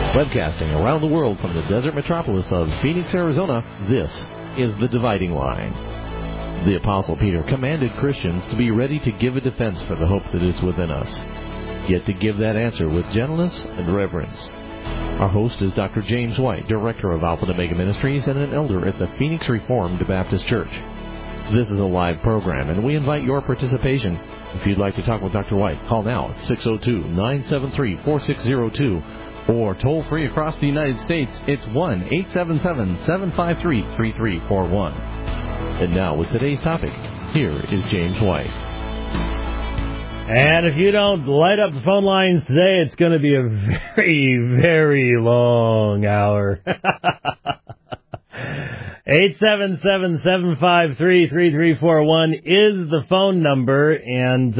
Webcasting around the world from the desert metropolis of Phoenix, Arizona, this is The Dividing Line. The Apostle Peter commanded Christians to be ready to give a defense for the hope that is within us, yet to give that answer with gentleness and reverence. Our host is Dr. James White, Director of Alpha and Omega Ministries and an elder at the Phoenix Reformed Baptist Church. This is a live program, and we invite your participation. If you'd like to talk with Dr. White, call now at 602-973-4602. Or toll-free across the United States, it's 1-877-753-3341. And now, with today's topic, here is James White. And if you don't light up the phone lines today, it's going to be a very, very long hour. 877-753-3341 is the phone number, and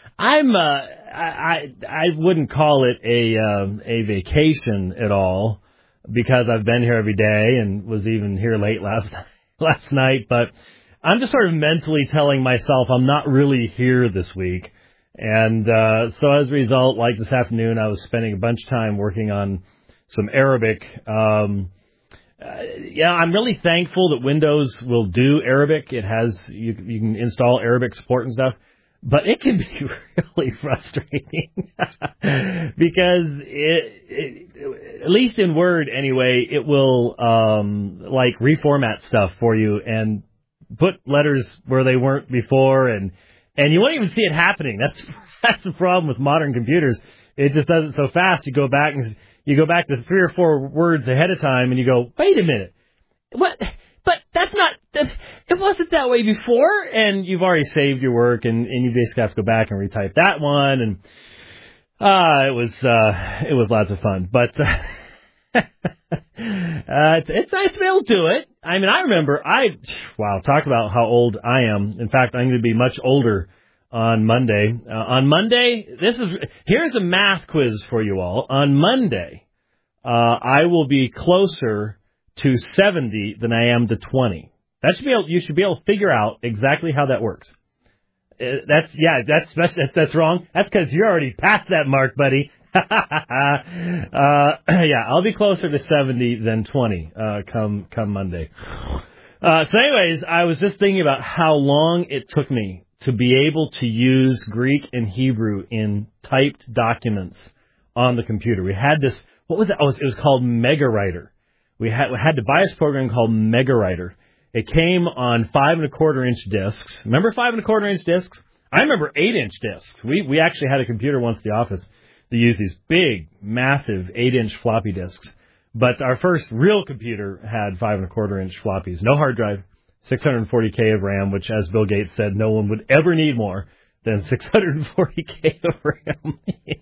I wouldn't call it a vacation at all, because I've been here every day and was even here late last night, but I'm just sort of mentally telling myself I'm not really here this week. And so as a result, like this afternoon, I was spending a bunch of time working on some Arabic. I'm really thankful that Windows will do Arabic. It has you can install Arabic support and stuff. But it can be really frustrating because it, at least in Word anyway, it will like reformat stuff for you and put letters where they weren't before, and you won't even see it happening. That's the problem with modern computers. It just does it so fast. You go back to 3 or 4 words ahead of time, and you go, wait a minute, what? But it wasn't that way before, and you've already saved your work, and you basically have to go back and retype that one, and it was lots of fun. But it's nice to be able to do it. I mean, I remember talk about how old I am. In fact, I'm going to be much older on Monday. On Monday, here's a math quiz for you all. On Monday, I will be closer to 70 than I am to 20. You should be able to figure out exactly how that works. That's wrong. That's because you're already past that mark, buddy. I'll be closer to 70 than 20 come Monday. So anyways, I was just thinking about how long it took me to be able to use Greek and Hebrew in typed documents on the computer. We had this, what was it? Oh, it was called MegaWriter. We had to buy this program called MegaWriter. It came on 5 1/4 inch discs. Remember 5 1/4 inch discs? I remember 8 inch discs. We actually had a computer once at the office that used these big, massive 8 inch floppy disks. But our first real computer had 5 1/4 inch floppies. No hard drive, 640K of RAM, which, as Bill Gates said, no one would ever need more than 640K of RAM.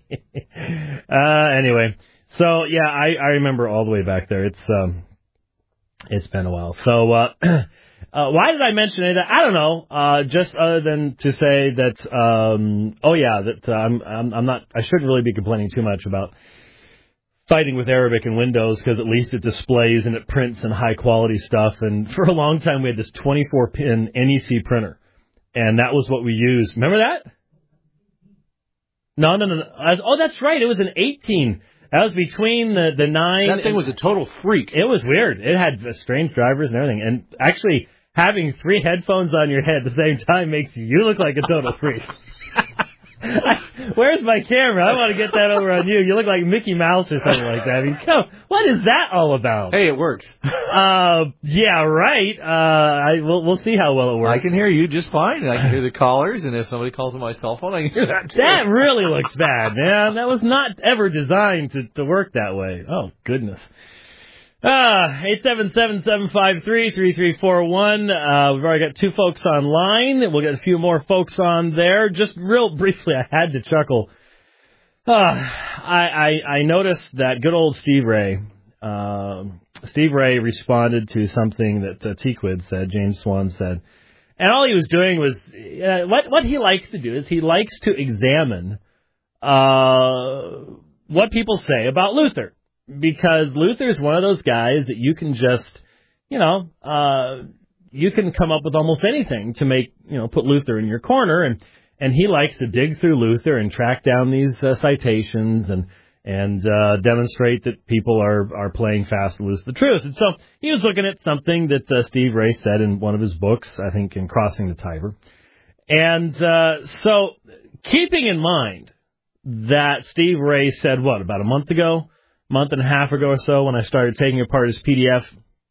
Anyway. So, yeah, I remember all the way back there. It's been a while. So, why did I mention it? I don't know. Just other than to say that, I shouldn't really be complaining too much about fighting with Arabic and Windows, because at least it displays and it prints and high quality stuff. And for a long time, we had this 24-pin NEC printer, and that was what we used. Remember that? No. Oh, that's right. It was an 18. That was between the 9... That thing was a total freak. It was weird. It had strange drivers and everything. And actually, having 3 headphones on your head at the same time makes you look like a total freak. Where's my camera? I want to get that over on you. You look like Mickey Mouse or something like that. I mean, what is that all about? Hey, it works. Yeah, right. We'll see how well it works. I can hear you just fine. I can hear the callers, and if somebody calls on my cell phone, I can hear that too. That really looks bad, man. That was not ever designed to work that way. Oh, goodness. 877-753-3341. We've already got 2 folks online. We'll get a few more folks on there. Just real briefly, I had to chuckle. I noticed that good old Steve Ray. Steve Ray responded to something that Tequid said, James Swan said. And all he was doing was, what he likes to do is he likes to examine what people say about Luther. Because Luther's one of those guys that you can just, you can come up with almost anything to make, put Luther in your corner. And he likes to dig through Luther and track down these citations and demonstrate that people are playing fast to lose the truth. And so he was looking at something that Steve Ray said in one of his books, I think in Crossing the Tiber. And so keeping in mind that Steve Ray said, about a month and a half ago or so, when I started taking apart his PDF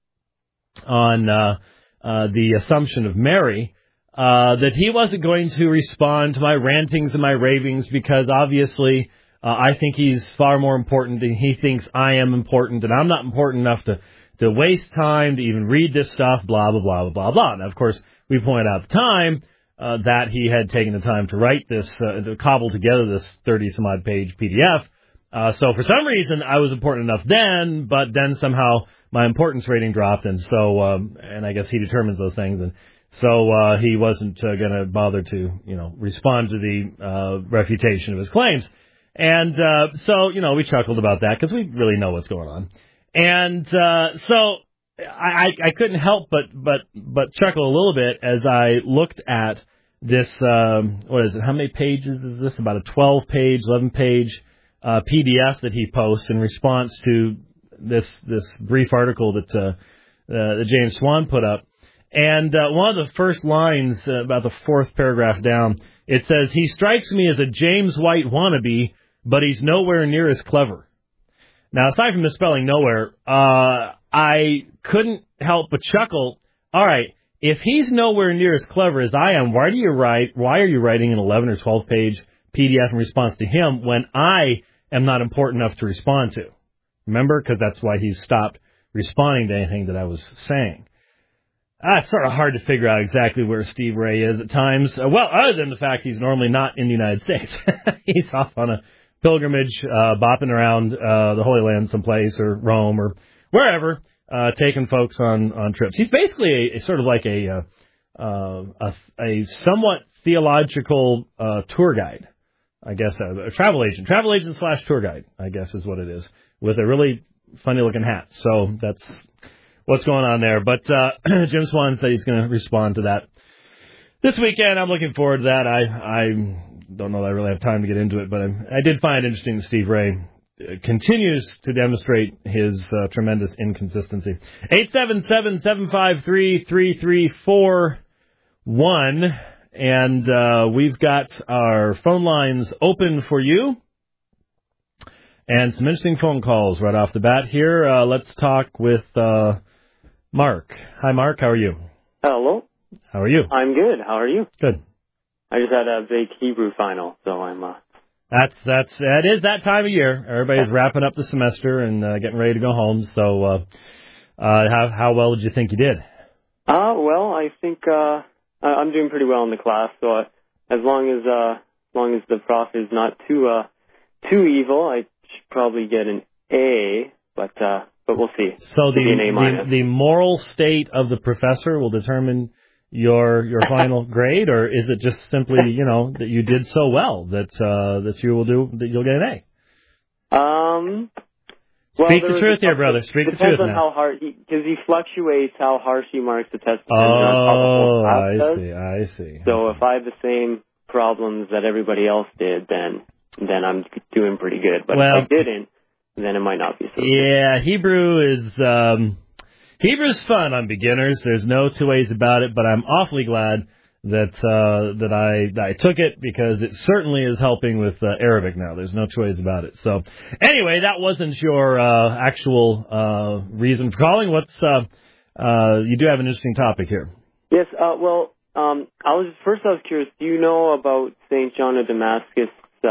on the Assumption of Mary, that he wasn't going to respond to my rantings and my ravings because obviously I think he's far more important than he thinks I am important, and I'm not important enough to waste time to even read this stuff, blah, blah, blah, blah, blah, blah. Now, of course, we pointed out at the time that he had taken the time to write this, to cobble together this 30-some-odd page PDF. So for some reason, I was important enough then, but then somehow my importance rating dropped, and so, and I guess he determines those things, and so he wasn't going to bother to, respond to the refutation of his claims. And so, we chuckled about that because we really know what's going on. And so I couldn't help but chuckle a little bit as I looked at this, what is it, how many pages is this? About a 12-page, 11-page PDF that he posts in response to this brief article that James Swan put up. And one of the first lines, about the fourth paragraph down, it says, "He strikes me as a James White wannabe, but he's nowhere near as clever." Now, aside from misspelling nowhere, I couldn't help but chuckle. All right, if he's nowhere near as clever as I am, why are you writing an 11 or 12-page PDF in response to him when I am not important enough to respond to? Remember? Because that's why he's stopped responding to anything that I was saying. It's sort of hard to figure out exactly where Steve Ray is at times. Other than the fact he's normally not in the United States. He's off on a pilgrimage, bopping around the Holy Land someplace, or Rome, or wherever, taking folks on trips. He's basically a sort of like a somewhat theological tour guide, I guess, a travel agent / tour guide, I guess is what it is, with a really funny-looking hat. So that's what's going on there. But Jim Swan said he's going to respond to that this weekend. I'm looking forward to that. I don't know that I really have time to get into it, but I did find it interesting that Steve Ray continues to demonstrate his tremendous inconsistency. 877-753-3341. And we've got our phone lines open for you. And some interesting phone calls right off the bat here. Let's talk with Mark. Hi, Mark. How are you? Hello. How are you? I'm good. How are you? Good. I just had a big Hebrew final, so I'm... That is that time of year. Everybody's wrapping up the semester and getting ready to go home. So how well did you think you did? Well, I think I'm doing pretty well in the class. So as long as the prof is not too evil, I should probably get an A. But we'll see. So the moral state of the professor will determine your final grade, or is it just simply that you did so well that you'll get an A? Speak the truth here, brother. Speak the truth. Depends on how hard, because he fluctuates how harsh he marks the test. Oh, I see. So if I have the same problems that everybody else did, then I'm doing pretty good. But if I didn't, then it might not be so good. Yeah, Hebrew's fun on beginners. There's no two ways about it, but I'm awfully glad that I took it, because it certainly is helping with Arabic now. There's no two ways about it. So anyway, that wasn't your actual reason for calling. You do have an interesting topic here. Yes. I was curious. Do you know about St. John of Damascus'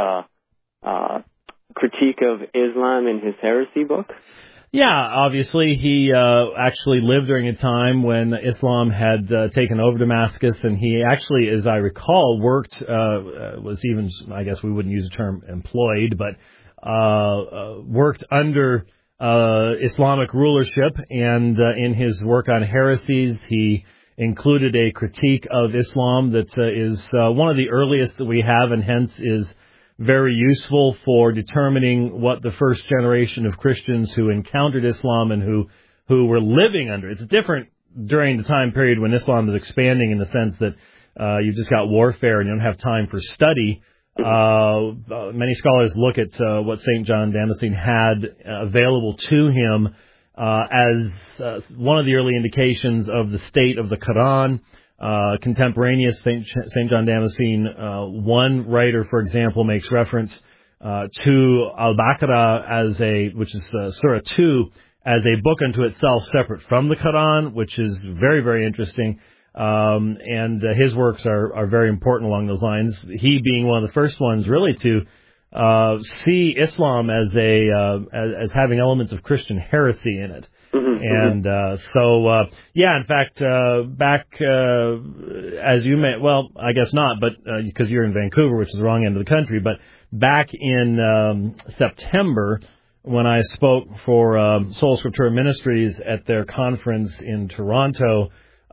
critique of Islam in his heresy book? Yeah, obviously he actually lived during a time when Islam had taken over Damascus, and he actually, as I recall, worked, was even, I guess we wouldn't use the term employed, but worked under Islamic rulership, and in his work on heresies, he included a critique of Islam that is one of the earliest that we have, and hence is very useful for determining what the first generation of Christians who encountered Islam and who were living under it. It's different during the time period when Islam is expanding, in the sense that you've just got warfare and you don't have time for study. Many scholars look at what St. John Damascene had available to him as one of the early indications of the state of the Quran. Contemporaneous St. John Damascene, one writer, for example, makes reference to Al-Baqarah which is Surah 2, as a book unto itself separate from the Quran, which is very, very interesting. And his works are very important along those lines. He being one of the first ones really to see Islam as as having elements of Christian heresy in it. And in fact, back as you may, well, I guess not, but because you're in Vancouver, which is the wrong end of the country, but back in September, when I spoke for Sola Scriptura Ministries at their conference in Toronto,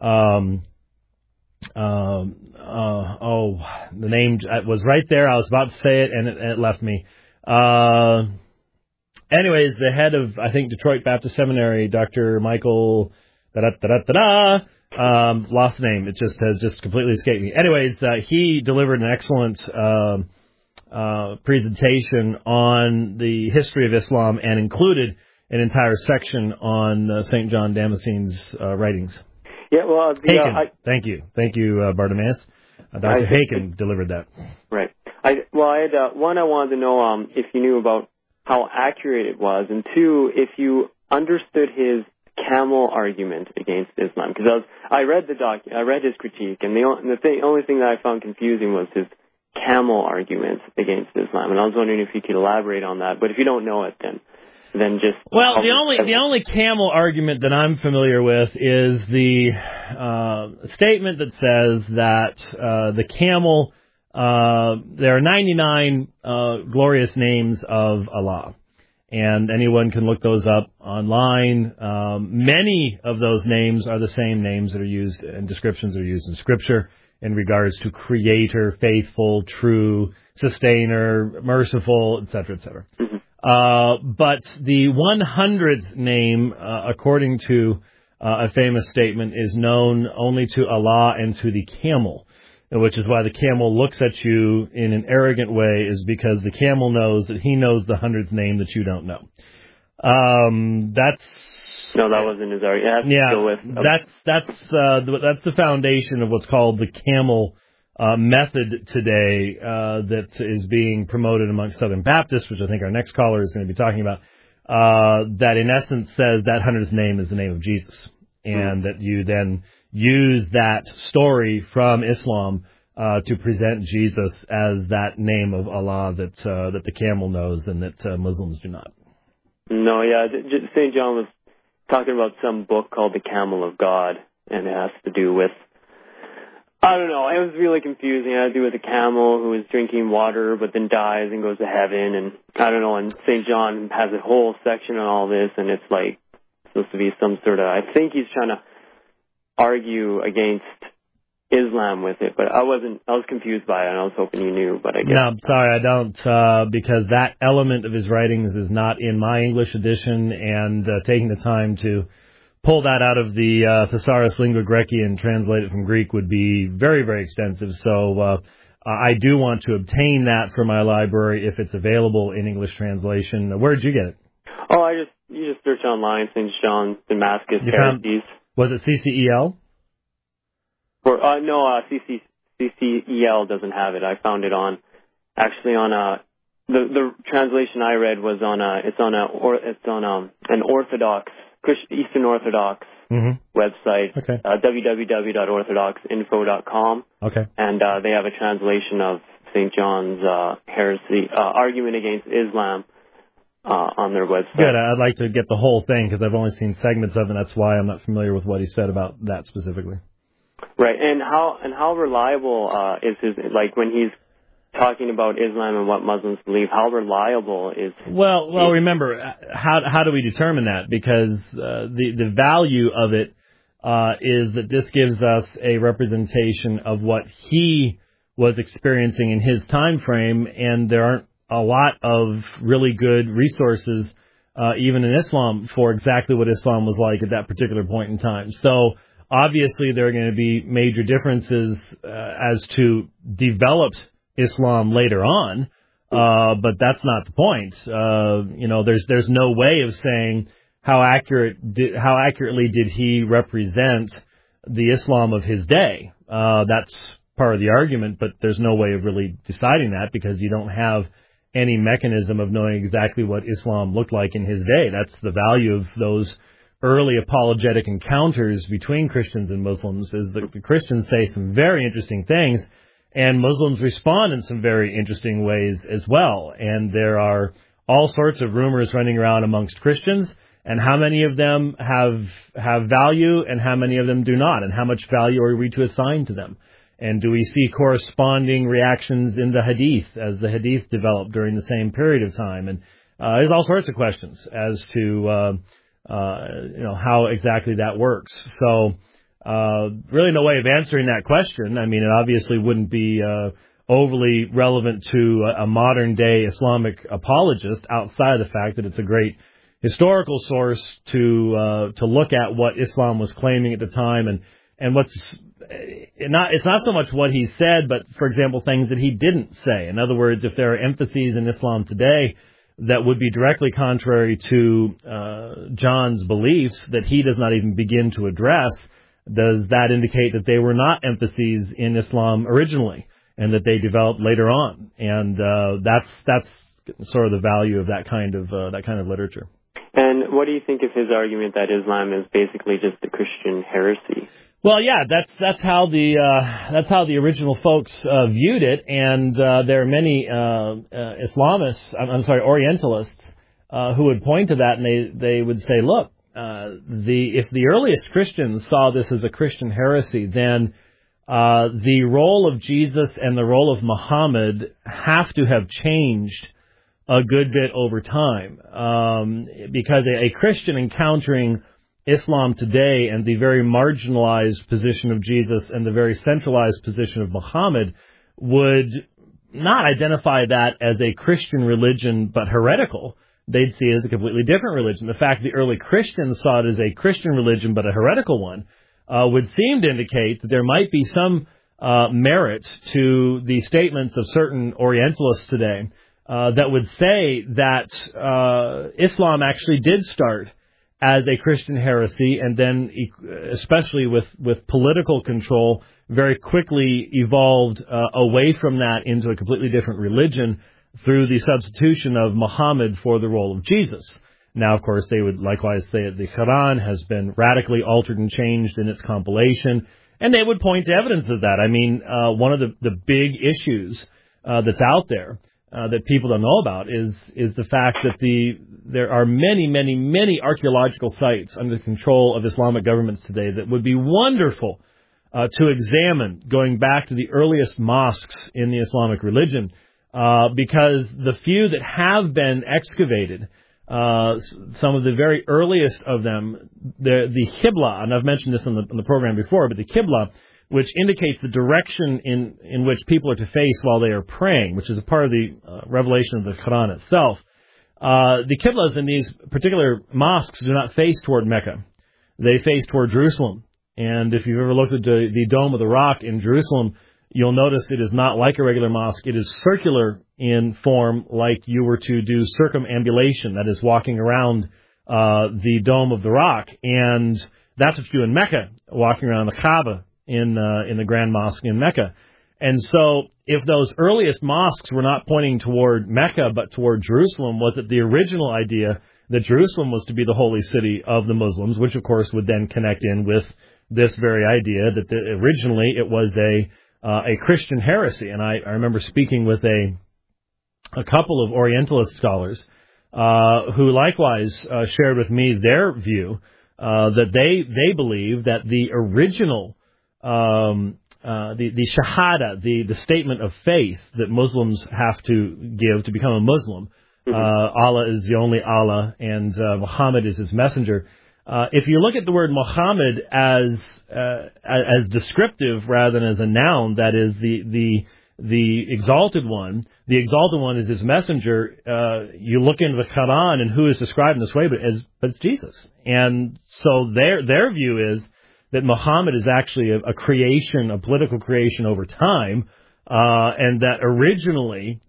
the name was right there. I was about to say it, and it left me. Anyways, the head of, I think, Detroit Baptist Seminary, Dr. Michael, lost the name. It has completely escaped me. Anyways, he delivered an excellent presentation on the history of Islam and included an entire section on St. John Damascene's writings. Yeah, well, Thank you, Bartimaeus. Dr. Haken delivered that. Right. I had one. I wanted to know if you knew about how accurate it was, and two, if you understood his camel argument against Islam. Because I read I read his critique, and the only thing that I found confusing was his camel argument against Islam, and I was wondering if you could elaborate on that. But if you don't know it, then just... Well, the only camel argument that I'm familiar with is the statement that says that the camel, there are 99 glorious names of Allah, and anyone can look those up online. Many of those names are the same names that are used and descriptions that are used in Scripture in regards to Creator, faithful, true, Sustainer, merciful, etc., etc. But the 100th name, according to a famous statement, is known only to Allah and to the camel, which is why the camel looks at you in an arrogant way, is because the camel knows that he knows the 100th name that you don't know. No, that wasn't his argument. That's the foundation of what's called the camel method today that is being promoted among Southern Baptists, which I think our next caller is going to be talking about, that in essence says that 100th name is the name of Jesus, and that you then use that story from Islam to present Jesus as that name of Allah that the camel knows and that Muslims do not. No, yeah, St. John was talking about some book called The Camel of God, and it has to do with, I don't know, it was really confusing. It had to do with a camel who was drinking water but then dies and goes to heaven, and I don't know, and St. John has a whole section on all this, and it's like supposed to be some sort of, I think he's trying to argue against Islam with it, but I was confused by it, and I was hoping you knew, but I guess. No, I'm sorry, I don't, because that element of his writings is not in my English edition, and taking the time to pull that out of the Thesaurus Lingua Graecae and translate it from Greek would be very, very extensive, so I do want to obtain that for my library if it's available in English translation. Where did you get it? Oh, you just search online, St. John Damascus Heresies. Was it CCEL? No, CCEL doesn't have it. I found it on the translation I read was on an Orthodox, Eastern Orthodox website, www.orthodoxinfo.com. Okay. And they have a translation of St. John's heresy argument against Islam on their website. Good. I'd like to get the whole thing because I've only seen segments of it, and that's why I'm not familiar with what he said about that specifically. Right, and how reliable is his, like when he's talking about Islam and what Muslims believe, how reliable is? Well, remember, how do we determine that? Because the value of it is that this gives us a representation of what he was experiencing in his time frame, and there aren't a lot of really good resources, even in Islam, for exactly what Islam was like at that particular point in time. So obviously there are going to be major differences as to developed Islam later on, but that's not the point. There's no way of saying how accurately did he represent the Islam of his day. That's part of the argument, but there's no way of really deciding that because you don't have any mechanism of knowing exactly what Islam looked like in his day. That's the value of those early apologetic encounters between Christians and Muslims, is that the Christians say some very interesting things, and Muslims respond in some very interesting ways as well. And there are all sorts of rumors running around amongst Christians, and how many of them have value and how many of them do not, and how much value are we to assign to them. And do we see corresponding reactions in the Hadith as the Hadith developed during the same period of time? And there's all sorts of questions as to how exactly that works. So really no way of answering that question. I mean, it obviously wouldn't be overly relevant to a modern-day Islamic apologist outside of the fact that it's a great historical source to look at what Islam was claiming at the time, and it's not so much what he said, but, for example, things that he didn't say. In other words, if there are emphases in Islam today that would be directly contrary to John's beliefs that he does not even begin to address, does that indicate that they were not emphases in Islam originally and that they developed later on? And that's sort of the value of that kind of literature. And what do you think of his argument that Islam is basically just a Christian heresy? Well, yeah, that's how the original folks viewed it, and there are many Orientalists who would point to that, and they would say, look, if the earliest Christians saw this as a Christian heresy, then the role of Jesus and the role of Muhammad have to have changed a good bit over time, because a Christian encountering Islam today and the very marginalized position of Jesus and the very centralized position of Muhammad would not identify that as a Christian religion but heretical. They'd see it as a completely different religion. The fact the early Christians saw it as a Christian religion but a heretical one would seem to indicate that there might be some merit to the statements of certain Orientalists today that would say that Islam actually did start as a Christian heresy, and then, especially with political control, very quickly evolved away from that into a completely different religion through the substitution of Muhammad for the role of Jesus. Now, of course, they would likewise say that the Quran has been radically altered and changed in its compilation, and they would point to evidence of that. I mean, one of the big issues that's out there that people don't know about is the fact that there are many archaeological sites under the control of Islamic governments today that would be wonderful to examine, going back to the earliest mosques in the Islamic religion, because the few that have been excavated, some of the very earliest of them, the Qibla, and I've mentioned this on the program before, but the Qibla, which indicates the direction in which people are to face while they are praying, which is a part of the revelation of the Quran itself. The Qiblas in these particular mosques do not face toward Mecca. They face toward Jerusalem. And if you've ever looked at the Dome of the Rock in Jerusalem, you'll notice it is not like a regular mosque. It is circular in form, like you were to do circumambulation, that is walking around the Dome of the Rock. And that's what you do in Mecca, walking around the Kaaba in the Grand Mosque in Mecca. And so if those earliest mosques were not pointing toward Mecca but toward Jerusalem, was it the original idea that Jerusalem was to be the holy city of the Muslims, which of course would then connect in with this very idea that originally it was a Christian heresy. And I remember speaking with a couple of Orientalist scholars who likewise shared with me their view that they believe that the original the shahada, the statement of faith that Muslims have to give to become a Muslim. Allah is the only Allah, and Muhammad is his messenger. If you look at the word Muhammad as descriptive rather than as a noun, that is the exalted one. The exalted one is his messenger. You look into the Quran and who is described in this way, but it's Jesus. And so their view is that Muhammad is actually a creation, a political creation over time, and that originally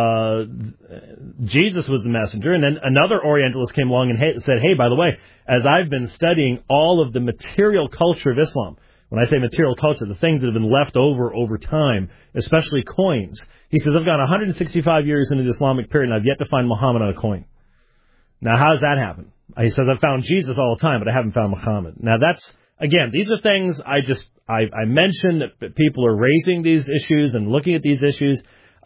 Jesus was the messenger, and then another Orientalist came along and said, hey, by the way, as I've been studying all of the material culture of Islam, when I say material culture, the things that have been left over time, especially coins, he says, I've gone 165 years into the Islamic period, and I've yet to find Muhammad on a coin. Now, how does that happen? He says, I've found Jesus all the time, but I haven't found Muhammad. Now, that's, again, these are things I mentioned that people are raising these issues and looking at these issues.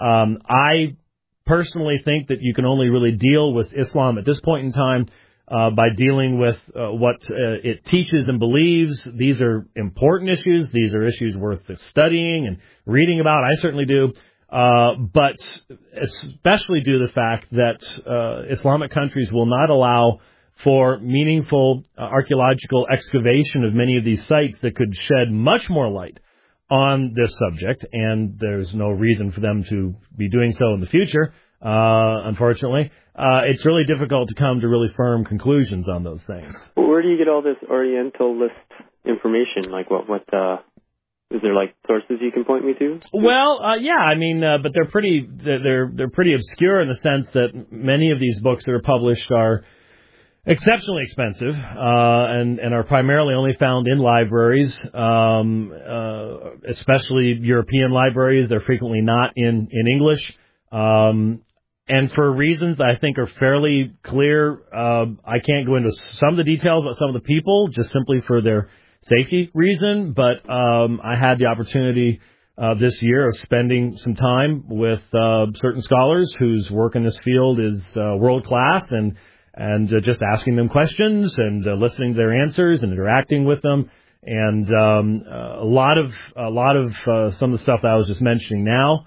I personally think that you can only really deal with Islam at this point in time by dealing with what it teaches and believes. These are important issues. These are issues worth studying and reading about. I certainly do. But especially due to the fact that Islamic countries will not allow for meaningful archaeological excavation of many of these sites that could shed much more light on this subject, and there's no reason for them to be doing so in the future, unfortunately. It's really difficult to come to really firm conclusions on those things. Where do you get all this Orientalist information? Like what is there like sources you can point me to? Well, yeah, I mean, but they're pretty obscure in the sense that many of these books that are published are exceptionally expensive, and are primarily only found in libraries, especially European libraries. They're frequently not in English, and for reasons I think are fairly clear. I can't go into some of the details about some of the people, just simply for their safety reason, but I had the opportunity this year of spending some time with certain scholars whose work in this field is world-class, and just asking them questions and listening to their answers and interacting with them. And a lot of some of the stuff that I was just mentioning now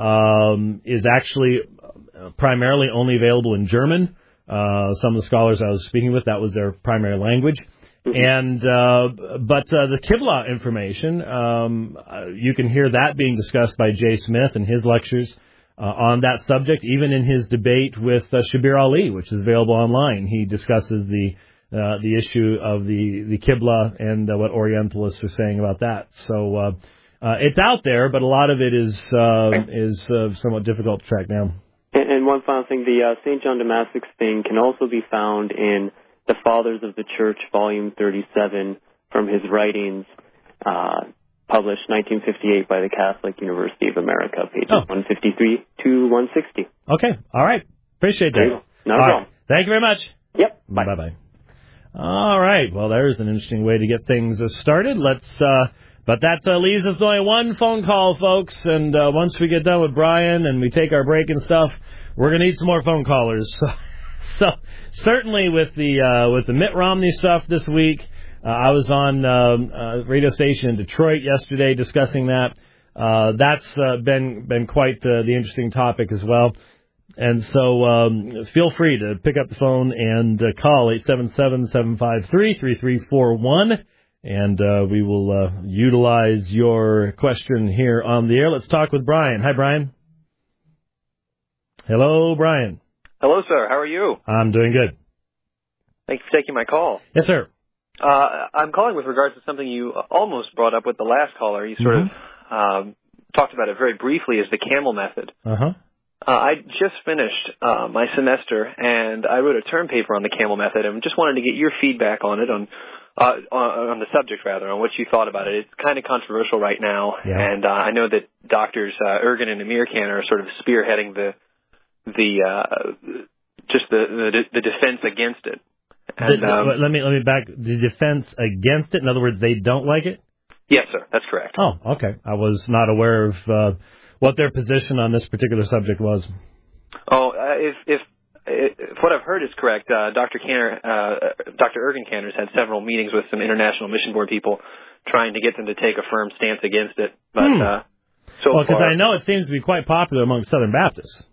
is actually primarily only available in German. Some of the scholars I was speaking with, that was their primary language. And but the Qibla information, you can hear that being discussed by Jay Smith in his lectures on that subject, even in his debate with Shabir Ali, which is available online. He discusses the issue of the Qibla and what Orientalists are saying about that. So it's out there, but a lot of it is somewhat difficult to track down. And one final thing, the St. John Damascus thing can also be found in the Fathers of the Church, Volume 37, from his writings, published 1958 by the Catholic University of America, pages 153 to 160. Okay, all right. Appreciate that. Not a problem. Thank you very much. Yep. Bye-bye. All right. Well, there's an interesting way to get things started. But that leaves us only one phone call, folks. And once we get done with Brian and we take our break and stuff, we're going to need some more phone callers. So certainly with the Mitt Romney stuff this week, I was on a radio station in Detroit yesterday discussing that. That's been quite the interesting topic as well. And so feel free to pick up the phone and call 877-753-3341. And we will utilize your question here on the air. Let's talk with Brian. Hi, Brian. Hello, Brian. Hello, sir. How are you? I'm doing good. Thank you for taking my call. Yes, sir. I'm calling with regards to something you almost brought up with the last caller. You sort of talked about it very briefly as the camel method. Uh-huh. I just finished my semester, and I wrote a term paper on the camel method, and just wanted to get your feedback on it, on the subject, rather, on what you thought about it. It's kind of controversial right now, and I know that doctors Ergin and Amirkan are sort of spearheading the defense against it. And, let me back. The defense against it. In other words, they don't like it. Yes, sir. That's correct. Oh, okay. I was not aware of what their position on this particular subject was. Oh, if what I've heard is correct, Dr. Ergin Cantor's had several meetings with some International Mission Board people, trying to get them to take a firm stance against it. But because I know it seems to be quite popular among Southern Baptists.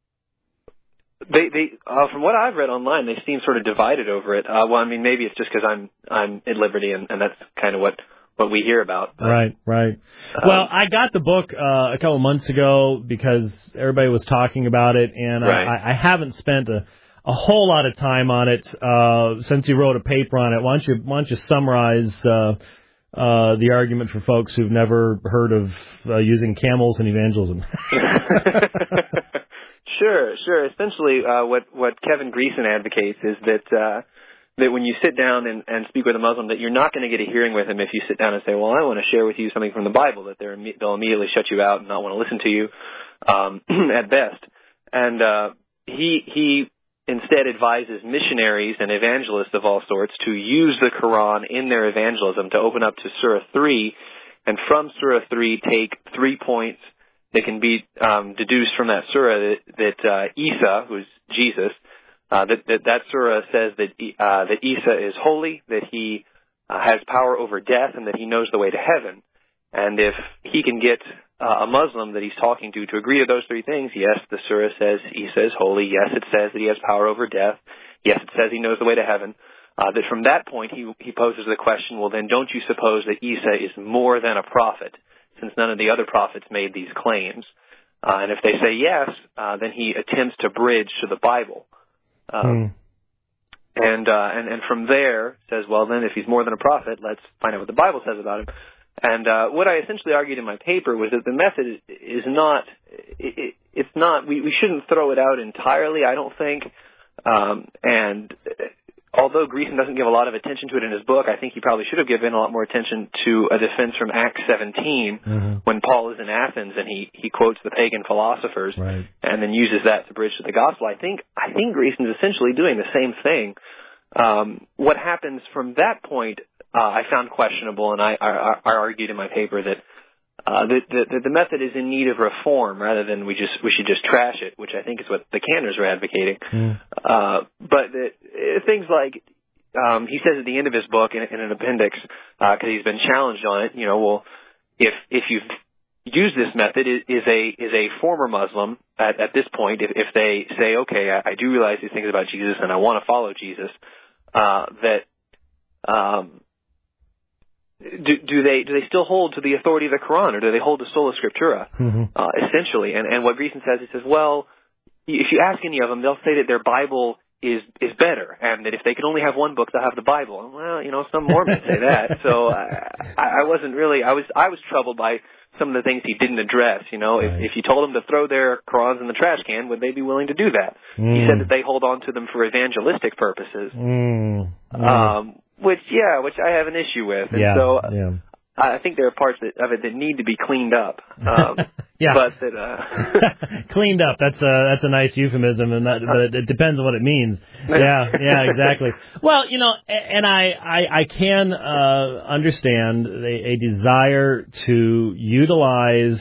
They from what I've read online, they seem sort of divided over it. Well, I mean, maybe it's just because I'm at Liberty, and that's kind of what we hear about. But, right. Well, I got the book a couple months ago because everybody was talking about it, and I haven't spent a whole lot of time on it since you wrote a paper on it. Why don't you summarize the argument for folks who've never heard of using camels in evangelism. Sure. Essentially, what Kevin Greason advocates is that when you sit down and speak with a Muslim, that you're not going to get a hearing with him if you sit down and say, well, I want to share with you something from the Bible, that they'll immediately shut you out and not want to listen to you at best. And he instead advises missionaries and evangelists of all sorts to use the Quran in their evangelism, to open up to Surah 3, and from Surah 3 take 3 points that can be deduced from that surah that Isa, who's Jesus, that surah says that Isa is holy, that he has power over death, and that he knows the way to heaven. And if he can get a Muslim that he's talking to agree to those 3 things, yes, the surah says Isa is holy, yes, it says that he has power over death, yes, it says he knows the way to heaven, that from that point he poses the question, well, then don't you suppose that Isa is more than a prophet, since none of the other prophets made these claims? And if they say yes, then he attempts to bridge to the Bible. And from there says, well, then if he's more than a prophet, let's find out what the Bible says about him. And what I essentially argued in my paper was that the method is not, it's not, we shouldn't throw it out entirely, I don't think. And although Greason doesn't give a lot of attention to it in his book, I think he probably should have given a lot more attention to a defense from Acts 17 when Paul is in Athens and he quotes the pagan philosophers and then uses that to bridge to the gospel. I think Greason's essentially doing the same thing. What happens from that point, I found questionable, and I argued in my paper that the method is in need of reform rather than we should just trash it, which I think is what the Canners are advocating. But things like he says at the end of his book in an appendix, because he's been challenged on it, well, if you've used this method, is a former Muslim at this point, if they say, okay, I do realize these things about Jesus and I want to follow Jesus, do they still hold to the authority of the Quran, or do they hold to sola scriptura, essentially? And what Greason says, he says, well, if you ask any of them, they'll say that their Bible is better, and that if they could only have one book, they'll have the Bible. Well, some Mormons say that. So I wasn't really, I was troubled by some of the things he didn't address. If you told them to throw their Qurans in the trash can, would they be willing to do that? He said that they hold on to them for evangelistic purposes. Which I have an issue with. And I think there are parts of it that need to be cleaned up. But that cleaned up. That's a nice euphemism, but it depends on what it means. Yeah, exactly. Well, and I can understand a desire to utilize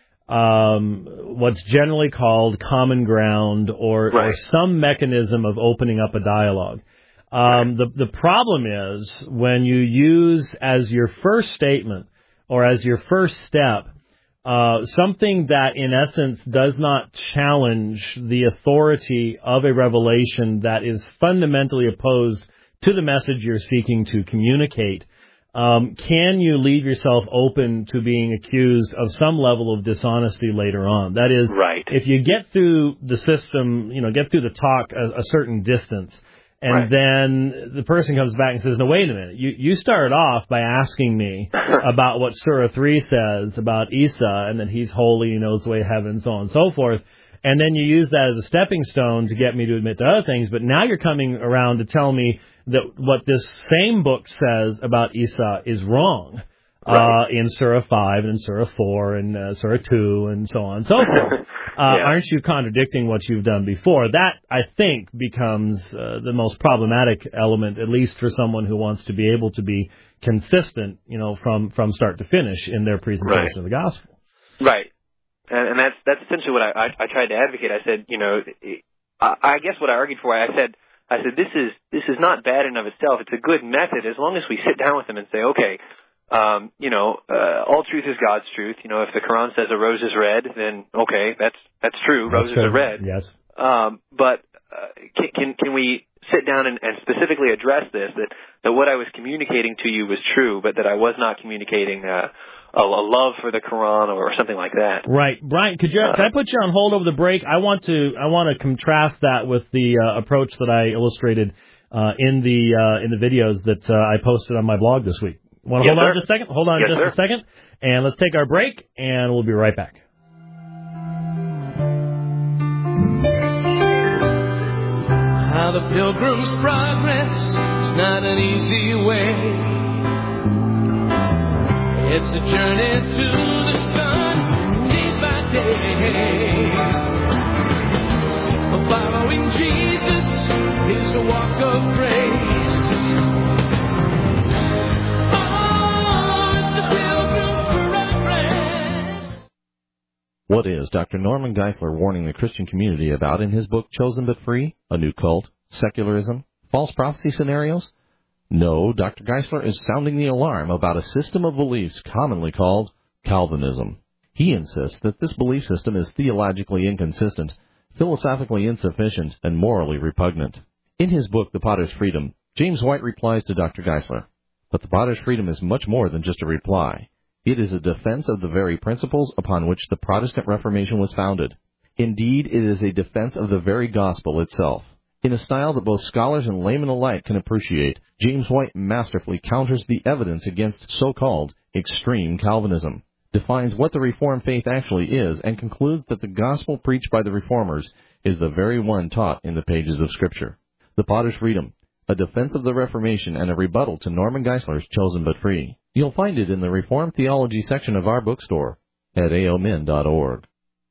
what's generally called common ground or some mechanism of opening up a dialogue. The problem is when you use as your first statement or as your first step something that in essence does not challenge the authority of a revelation that is fundamentally opposed to the message you're seeking to communicate. Can you leave yourself open to being accused of some level of dishonesty later on? That is, if you get through the system, get through the talk a certain distance, and then the person comes back and says, no, wait a minute. You started off by asking me about what Surah 3 says about Isa and that he's holy, he knows the way to heaven, so on and so forth. And then you use that as a stepping stone to get me to admit to other things. But now you're coming around to tell me that what this same book says about Isa is wrong. In Surah 5 and in Surah 4 and Surah 2 and so on and so forth. Aren't you contradicting what you've done before? That, I think, becomes the most problematic element, at least for someone who wants to be able to be consistent, from start to finish in their presentation of the gospel. Right. And that's essentially what I tried to advocate. I said, I guess what I argued for, I said this is not bad in of itself. It's a good method as long as we sit down with them and say, okay, all truth is God's truth. If the Quran says a rose is red, then okay, that's true. Roses are red. Yes. But can we sit down and specifically address this? That what I was communicating to you was true, but that I was not communicating a love for the Quran or something like that. Right, Brian. Can I put you on hold over the break? I want to contrast that with the approach that I illustrated in the videos that I posted on my blog this week. Want to Yes, hold on sir. just a second? Hold on Yes, just sir. a second, and let's take our break, and we'll be right back. How the Pilgrim's Progress is not an easy way. It's a journey to the sun, day by day. Following Jesus is a walk of grace. Oh, it's the Pilgrim's Progress. What is Dr. Norman Geisler warning the Christian community about in his book Chosen But Free? A New Cult, Secularism, False Prophecy Scenarios? No, Dr. Geisler is sounding the alarm about a system of beliefs commonly called Calvinism. He insists that this belief system is theologically inconsistent, philosophically insufficient, and morally repugnant. In his book, The Potter's Freedom, James White replies to Dr. Geisler, but the Potter's Freedom is much more than just a reply. It is a defense of the very principles upon which the Protestant Reformation was founded. Indeed, it is a defense of the very gospel itself. In a style that both scholars and laymen alike can appreciate, James White masterfully counters the evidence against so-called extreme Calvinism, defines what the Reformed faith actually is, and concludes that the gospel preached by the Reformers is the very one taught in the pages of Scripture. The Potter's Freedom, a defense of the Reformation and a rebuttal to Norman Geisler's Chosen But Free. You'll find it in the Reformed Theology section of our bookstore at aomin.org.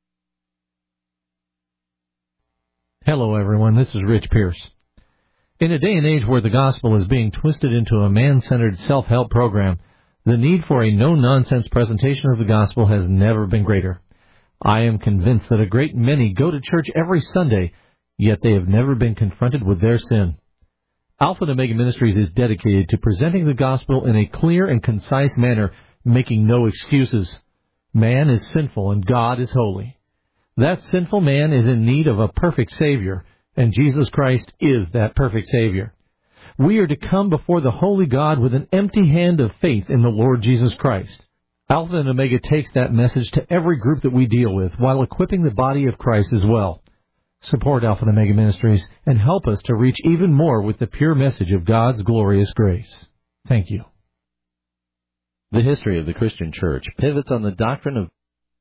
Hello, everyone. This is Rich Pierce. In a day and age where the gospel is being twisted into a man-centered self-help program, the need for a no-nonsense presentation of the gospel has never been greater. I am convinced that a great many go to church every Sunday, yet they have never been confronted with their sin. Alpha and Omega Ministries is dedicated to presenting the gospel in a clear and concise manner, making no excuses. Man is sinful and God is holy. That sinful man is in need of a perfect Savior, and Jesus Christ is that perfect Savior. We are to come before the holy God with an empty hand of faith in the Lord Jesus Christ. Alpha and Omega takes that message to every group that we deal with, while equipping the body of Christ as well. Support Alpha and Omega Ministries and help us to reach even more with the pure message of God's glorious grace. Thank you. The history of the Christian church pivots on the doctrine of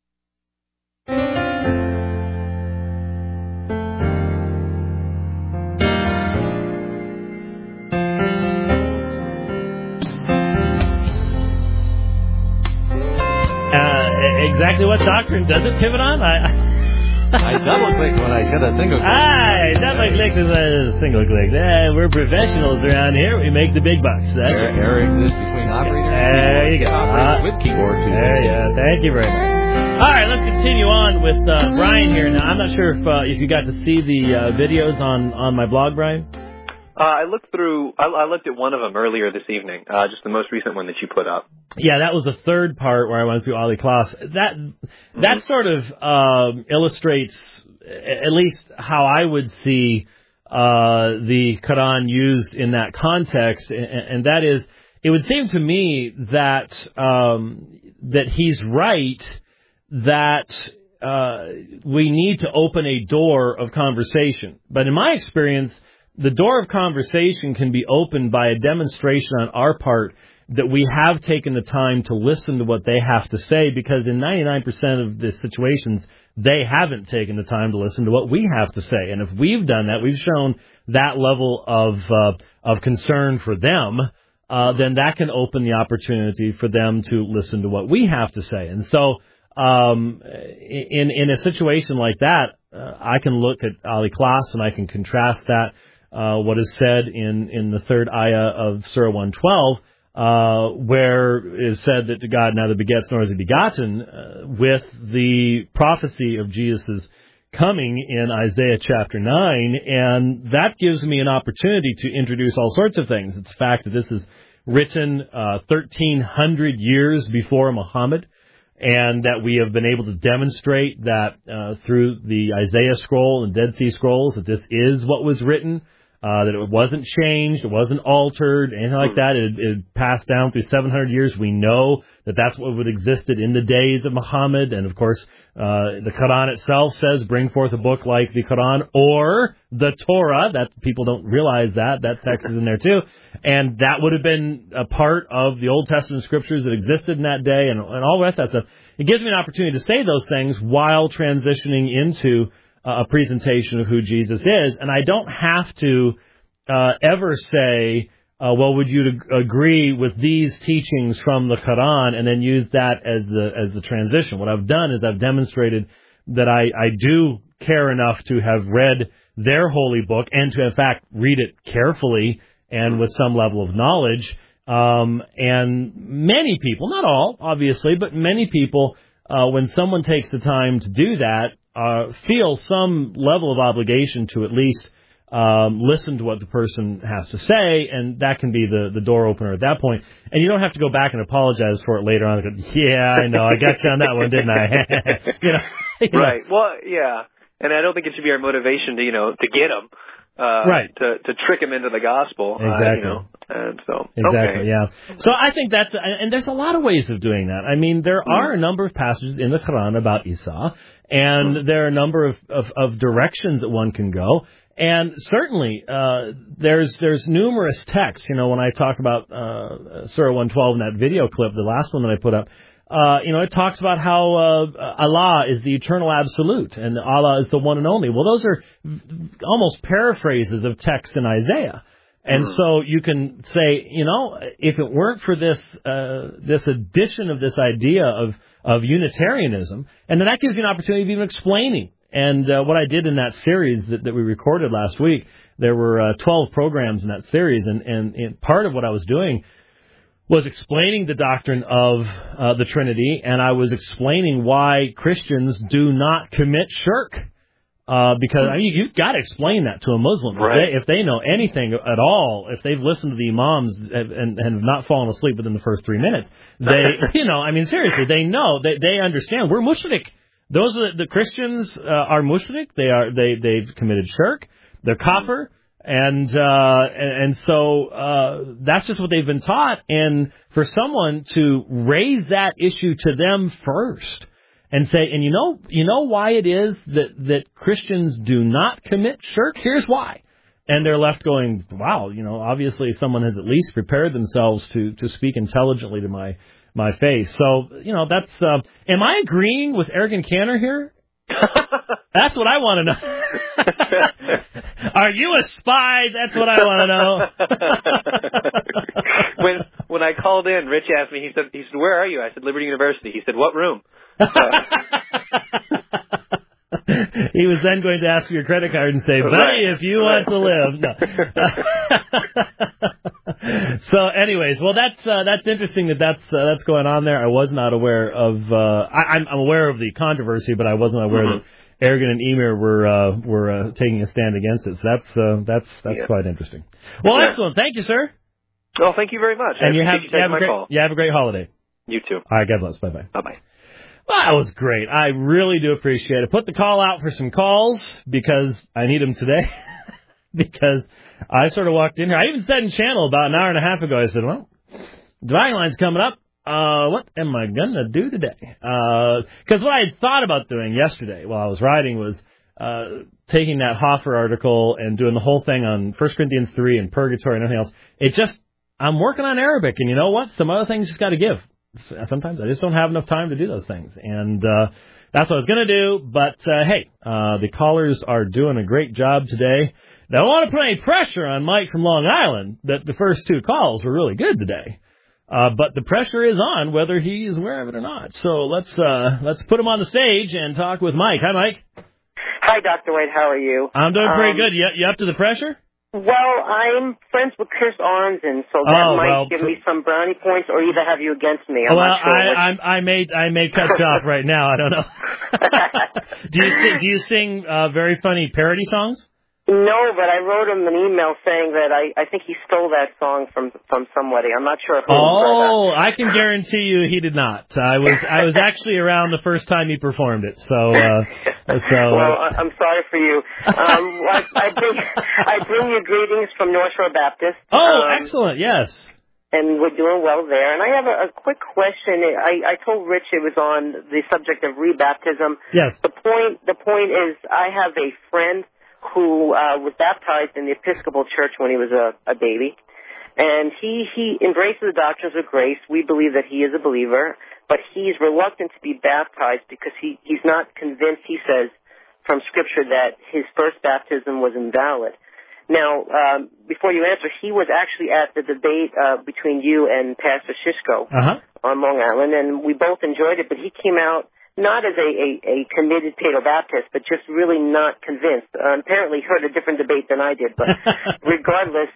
Exactly what doctrine does it pivot on? I double-clicked when I said a single click. Double-click is a single click. We're professionals around here. We make the big bucks. Error exists between operators. There you go. With keyboard, too. There you go. Thank you very much. All right, let's continue on with Brian here. Now, I'm not sure if you got to see the videos on my blog, Brian. I looked at one of them earlier this evening, just the most recent one that you put up. Yeah, that was the third part where I went through Ali Klaas. That sort of illustrates at least how I would see the Quran used in that context, and that is, it would seem to me that that he's right that we need to open a door of conversation. But in my experience, the door of conversation can be opened by a demonstration on our part that we have taken the time to listen to what they have to say, because in 99% of the situations, they haven't taken the time to listen to what we have to say. And if we've done that, we've shown that level of concern for them, then that can open the opportunity for them to listen to what we have to say. And so in a situation like that, I can look at Ali Klaas and I can contrast that, what is said in the third ayah of Surah 112, where it is said that God neither begets nor is he begotten, with the prophecy of Jesus' coming in Isaiah chapter 9, and that gives me an opportunity to introduce all sorts of things. It's the fact that this is written 1,300 years before Muhammad, and that we have been able to demonstrate that through the Isaiah scroll and Dead Sea Scrolls that this is what was written that it wasn't changed, it wasn't altered, anything like that. It passed down through 700 years. We know that that's what would existed in the days of Muhammad. And, of course, the Quran itself says, bring forth a book like the Quran or the Torah. That people don't realize that text is in there, too. And that would have been a part of the Old Testament scriptures that existed in that day and all the rest of that stuff. It gives me an opportunity to say those things while transitioning into a presentation of who Jesus is, and I don't have to ever say, well, would you agree with these teachings from the Quran, and then use that as the transition. What I've done is I've demonstrated that I do care enough to have read their holy book and to, in fact, read it carefully and with some level of knowledge. And many people, not all, obviously, but many people, when someone takes the time to do that, feel some level of obligation to at least listen to what the person has to say, and that can be the door opener at that point. And you don't have to go back and apologize for it later on. Go, yeah, I know, I got you on that one, didn't I? Right. Well, yeah. And I don't think it should be our motivation to get them. Right. To trick him into the gospel. Exactly. And so. Exactly, okay. yeah. So I think and there's a lot of ways of doing that. I mean, there are a number of passages in the Quran about Isa, and there are a number of directions that one can go. And certainly, there's numerous texts. When I talk about Surah 112 in that video clip, the last one that I put up, it talks about how Allah is the eternal absolute and Allah is the one and only. Well, those are almost paraphrases of text in Isaiah. And so you can say, if it weren't for this addition of this idea of Unitarianism, and then that gives you an opportunity of even explaining. And what I did in that series that we recorded last week, there were 12 programs in that series, and part of what I was doing was explaining the doctrine of the Trinity, and I was explaining why Christians do not commit shirk. Because you've got to explain that to a Muslim. Right. If they know anything at all, if they've listened to the imams and have not fallen asleep within the first 3 minutes, seriously, they know, they understand. We're mushrik. Those are the Christians are mushrik. They've committed shirk. They're kafir. And so that's just what they've been taught. And for someone to raise that issue to them first and say, and you know why it is that Christians do not commit shirk? Here's why. And they're left going, wow, obviously someone has at least prepared themselves to speak intelligently to my face. So, that's, am I agreeing with Arrogant Cantor here? That's what I want to know. Are you a spy? That's what I want to know. When I called in, Rich asked me, he said, where are you? I said, Liberty University. He said, what room? He was then going to ask for your credit card and say, buddy, if you want to live. No. So anyways, well, that's interesting that's going on there. I was not aware of, I'm aware of the controversy, but I wasn't aware that Arrogant and Emir were taking a stand against it. So that's quite interesting. Well, excellent. Thank you, sir. Well, thank you very much. And you have a great holiday. You too. All right, God bless. Bye-bye. Bye-bye. Well, that was great. I really do appreciate it. Put the call out for some calls because I need them today. Because I sort of walked in here. I even said in channel about an hour and a half ago, I said, well, Dividing Line's coming up. What am I going to do today? Because what I had thought about doing yesterday while I was writing was taking that Hoffer article and doing the whole thing on 1 Corinthians 3 and purgatory and everything else. I'm working on Arabic, and you know what? Some other things just got to give. Sometimes I just don't have enough time to do those things. And that's what I was going to do. But, hey, the callers are doing a great job today. Now, I don't want to put any pressure on Mike from Long Island that the first two calls were really good today. But the pressure is on whether he is aware of it or not. So let's put him on the stage and talk with Mike. Hi, Mike. Hi, Dr. White. How are you? I'm doing pretty good. You up to the pressure? Well, I'm friends with Chris Arnson, so that might give me some brownie points, or either have you against me. I'm not sure. I may cut you off right now. I don't know. Do you sing very funny parody songs? No, but I wrote him an email saying that I think he stole that song from somebody. I'm not sure who. Oh, I can guarantee you he did not. I was actually around the first time he performed it. So well, I'm sorry for you. I bring you greetings from North Shore Baptist. Oh, excellent. Yes. And we're doing well there. And I have a quick question. I told Rich it was on the subject of rebaptism. Yes. The point is, I have a friend who was baptized in the Episcopal Church when he was a baby. And he embraces the doctrines of grace. We believe that he is a believer, but he's reluctant to be baptized because he's not convinced, he says, from Scripture that his first baptism was invalid. Now, before you answer, he was actually at the debate between you and Pastor Shishko on Long Island, and we both enjoyed it, but he came out not as a committed Paedo Baptist, but just really not convinced. Apparently heard a different debate than I did, but regardless,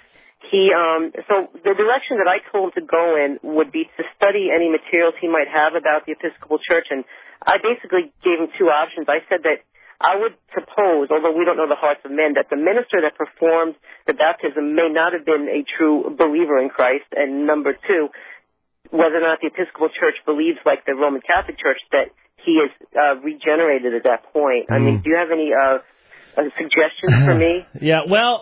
so the direction that I told him to go in would be to study any materials he might have about the Episcopal Church, and I basically gave him two options. I said that I would suppose, although we don't know the hearts of men, that the minister that performed the baptism may not have been a true believer in Christ, and number two, whether or not the Episcopal Church believes, like the Roman Catholic Church, that he is regenerated at that point. I mean, do you have any suggestions for me? Yeah, well,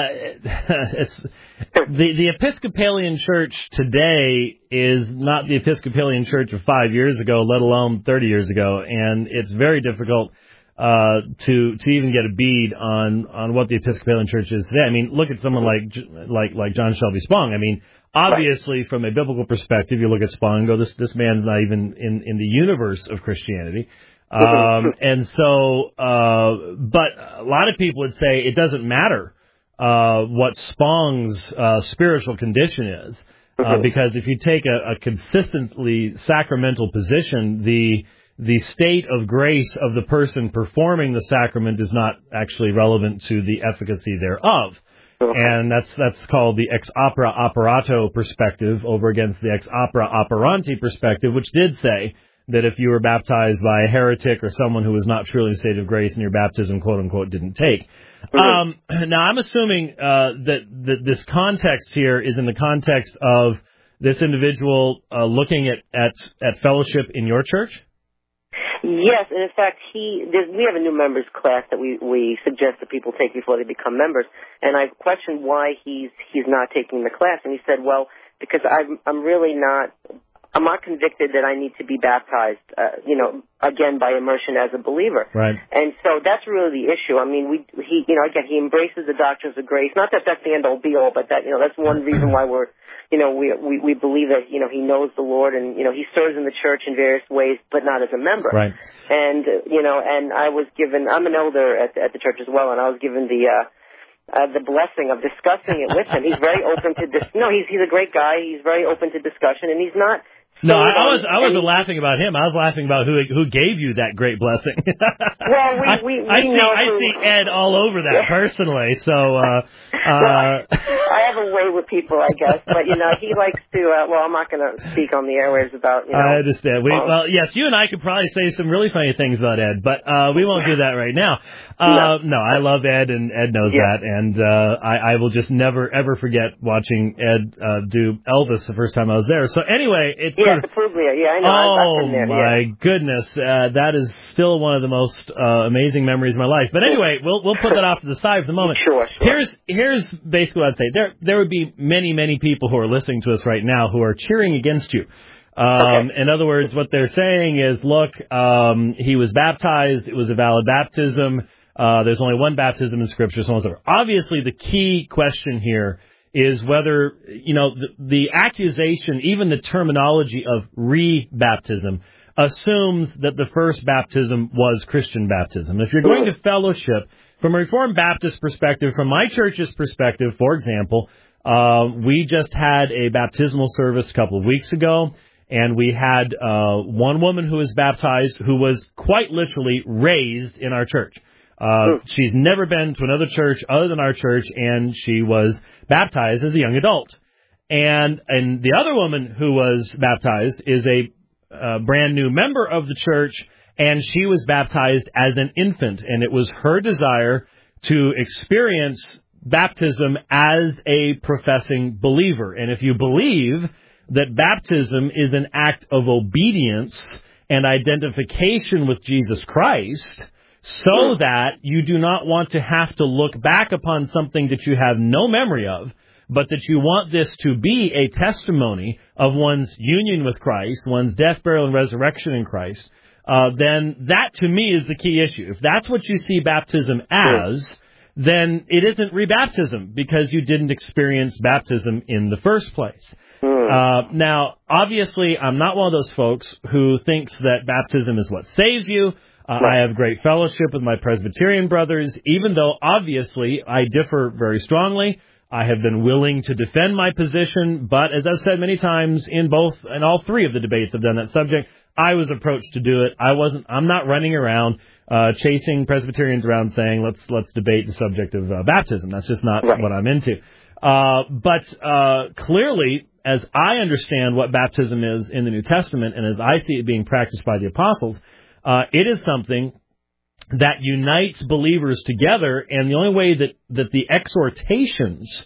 it's the Episcopalian Church today is not the Episcopalian Church of 5 years ago, let alone 30 years ago, and it's very difficult to even get a bead on what the Episcopalian Church is today. I mean, look at someone like John Shelby Spong. I mean, obviously, from a biblical perspective, you look at Spong and go, this man's not even in the universe of Christianity. And so, but a lot of people would say it doesn't matter what Spong's spiritual condition is, because if you take a consistently sacramental position, the state of grace of the person performing the sacrament is not actually relevant to the efficacy thereof. And that's called the ex opere operato perspective over against the ex opere operandi perspective, which did say that if you were baptized by a heretic or someone who was not truly in a state of grace and your baptism, quote unquote, didn't take. Now, I'm assuming that this context here is in the context of this individual looking at fellowship in your church? Yes, and in fact, we have a new members class that we suggest that people take before they become members. And I questioned why he's not taking the class, and he said, well, because I'm not convicted that I need to be baptized, again by immersion as a believer. Right. And so that's really the issue. I mean, he embraces the doctrines of grace. Not that that's the end all be all, but that's one reason why we believe that, he knows the Lord and, he serves in the church in various ways, but not as a member. Right. And, and I'm an elder at the church as well, and I was given the blessing of discussing it with him. He's very open to this. No, he's a great guy. He's very open to discussion, and he's not. No, I wasn't laughing about him. I was laughing about who gave you that great blessing. Well, I see Ed all over that personally. So, I have a way with people, I guess. But he likes to. I'm not going to speak on the airwaves about. I understand. Well, yes, you and I could probably say some really funny things about Ed, but we won't do that right now. No, I love Ed, and Ed knows that, and I will just never ever forget watching Ed do Elvis the first time I was there. So anyway, the Puglia. Yeah, I know. Oh, I've been there. My goodness. That is still one of the most amazing memories of my life. But anyway, we'll put that off to the side for the moment. Sure. Here's basically what I'd say. There would be many, many people who are listening to us right now who are cheering against you. In other words, what they're saying is, look, he was baptized. It was a valid baptism. There's only one baptism in Scripture, so on and so forth. Obviously, the key question here is whether, the accusation, even the terminology of re-baptism, assumes that the first baptism was Christian baptism. If you're going to fellowship, from a Reformed Baptist perspective, from my church's perspective, for example, we just had a baptismal service a couple of weeks ago, and we had one woman who was baptized who was quite literally raised in our church. She's never been to another church other than our church, and she was baptized as a young adult. And the other woman who was baptized is a brand new member of the church, and she was baptized as an infant. And it was her desire to experience baptism as a professing believer. And if you believe that baptism is an act of obedience and identification with Jesus Christ, so that you do not want to have to look back upon something that you have no memory of, but that you want this to be a testimony of one's union with Christ, one's death, burial, and resurrection in Christ, then that to me is the key issue. If that's what you see baptism as, then it isn't rebaptism because you didn't experience baptism in the first place. Now, obviously, I'm not one of those folks who thinks that baptism is what saves you. I have great fellowship with my Presbyterian brothers, even though, obviously, I differ very strongly. I have been willing to defend my position, but as I've said many times in all three of the debates I've done that subject, I was approached to do it. I'm not running around chasing Presbyterians around saying, let's debate the subject of baptism. That's just not what I'm into. But clearly, as I understand what baptism is in the New Testament, and as I see it being practiced by the apostles, it is something that unites believers together, and the only way that the exhortations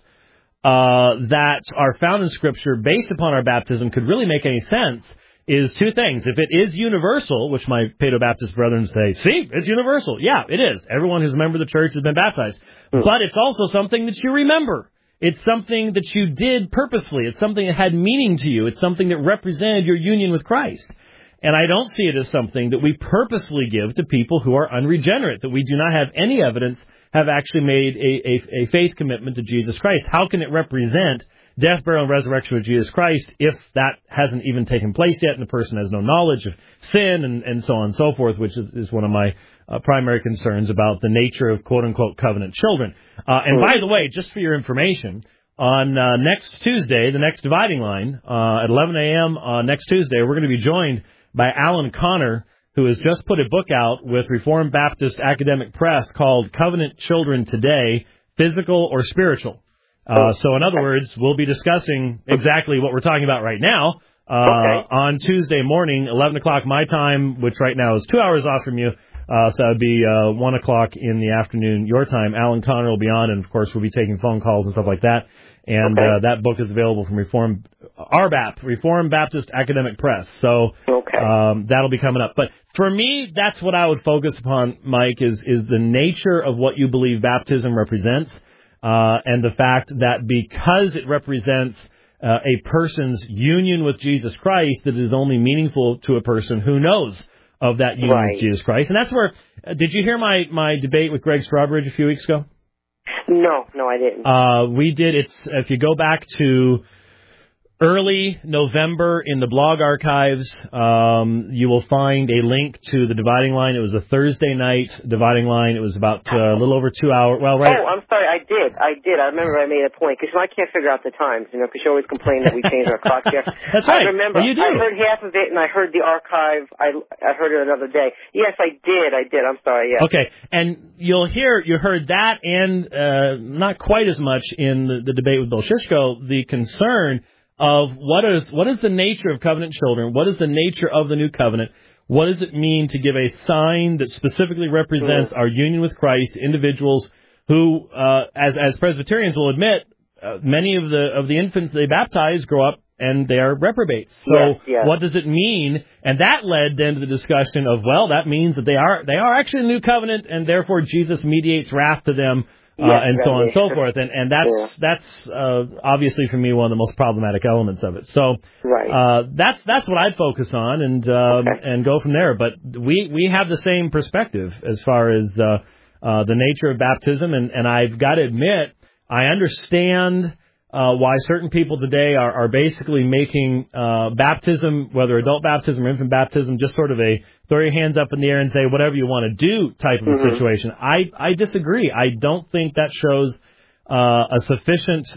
that are found in Scripture based upon our baptism could really make any sense is two things. If it is universal, which my Paedo-Baptist brethren say, see, it's universal. Yeah, it is. Everyone who's a member of the church has been baptized. But it's also something that you remember. It's something that you did purposely. It's something that had meaning to you. It's something that represented your union with Christ. And I don't see it as something that we purposely give to people who are unregenerate, that we do not have any evidence have actually made a faith commitment to Jesus Christ. How can it represent death, burial, and resurrection of Jesus Christ if that hasn't even taken place yet and the person has no knowledge of sin and so on and so forth, which is one of my primary concerns about the nature of quote-unquote covenant children. And by the way, just for your information, on next Tuesday, the next dividing line, at 11 a.m. Next Tuesday, we're going to be joined by Alan Connor, who has just put a book out with Reformed Baptist Academic Press called Covenant Children Today, Physical or Spiritual. So in other words, we'll be discussing exactly what we're talking about right now on Tuesday morning, 11 o'clock my time, which right now is 2 hours off from you. So that would be 1 o'clock in the afternoon your time. Alan Connor will be on, and, of course, we'll be taking phone calls and stuff like that. And that book is available from RBAP, Reformed Baptist Academic Press. So that'll be coming up. But for me, that's what I would focus upon, Mike, is the nature of what you believe baptism represents, and the fact that because it represents a person's union with Jesus Christ, that it is only meaningful to a person who knows of that union with Jesus Christ. And that's where, did you hear my debate with Greg Strawbridge a few weeks ago? No, I didn't. We did. If you go back to early November in the blog archives, you will find a link to the dividing line. It was a Thursday night dividing line. It was about a little over 2 hours. Well, right. Oh, I'm sorry. I did. I remember I made a point because I can't figure out the times, because you always complain that we change our clock here. That's right. I remember. Well, you do. I heard half of it, and I heard the archive. I heard it another day. Yes, I did. I'm sorry. Yes. Okay, and you heard that, and not quite as much in the debate with Bill Shishko, the concern of what is the nature of covenant children? What is the nature of the new covenant? What does it mean to give a sign that specifically represents our union with Christ to individuals who, as Presbyterians will admit, many of the infants they baptize grow up and they are reprobates. So what does it mean? And that led then to the discussion of, well, that means that they are actually a new covenant, and therefore Jesus mediates wrath to them. And so on and so forth, and that's obviously for me one of the most problematic elements of it. So that's what I'd focus on and go from there. But we have the same perspective as far as the nature of baptism, and I've got to admit I understand why certain people today are basically making baptism, whether adult baptism or infant baptism, just sort of a throw your hands up in the air and say whatever you want to do type of a situation. I disagree. I don't think that shows a sufficient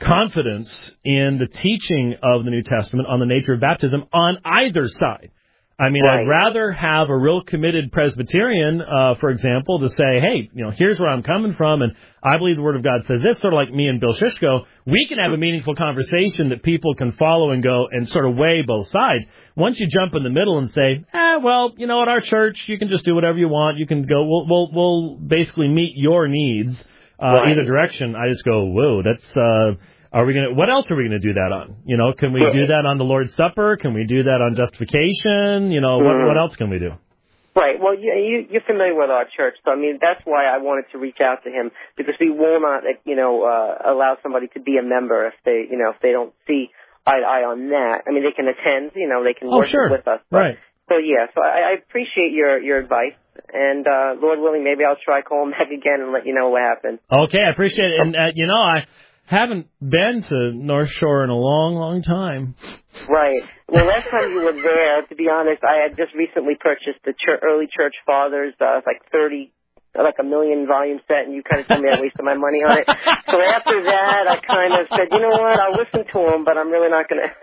confidence in the teaching of the New Testament on the nature of baptism on either side. I mean, Right. I'd rather have a real committed Presbyterian, for example, to say, hey, here's where I'm coming from, and I believe the Word of God says this, sort of like me and Bill Shishko. We can have a meaningful conversation that people can follow and go and sort of weigh both sides. Once you jump in the middle and say, well, at our church, you can just do whatever you want. You can go, we'll basically meet your needs, either direction. I just go, whoa, that's, what else are we going to do that on? Can we do that on the Lord's Supper? Can we do that on justification? What else can we do? Right. Well, you're familiar with our church, so I mean that's why I wanted to reach out to him, because we will not, allow somebody to be a member if they don't see eye to eye on that. I mean, they can attend, they can worship with us. But, right. So I appreciate your advice, and Lord willing, maybe I'll try calling back again and let you know what happened. Okay, I appreciate it, and I haven't been to North Shore in a long, long time. Right. Well, last time you were there, to be honest, I had just recently purchased the early church fathers, like a million volume set, and you kind of told me I wasted my money on it. So after that, I kind of said, you know what, I'll listen to them, but I'm really not going to.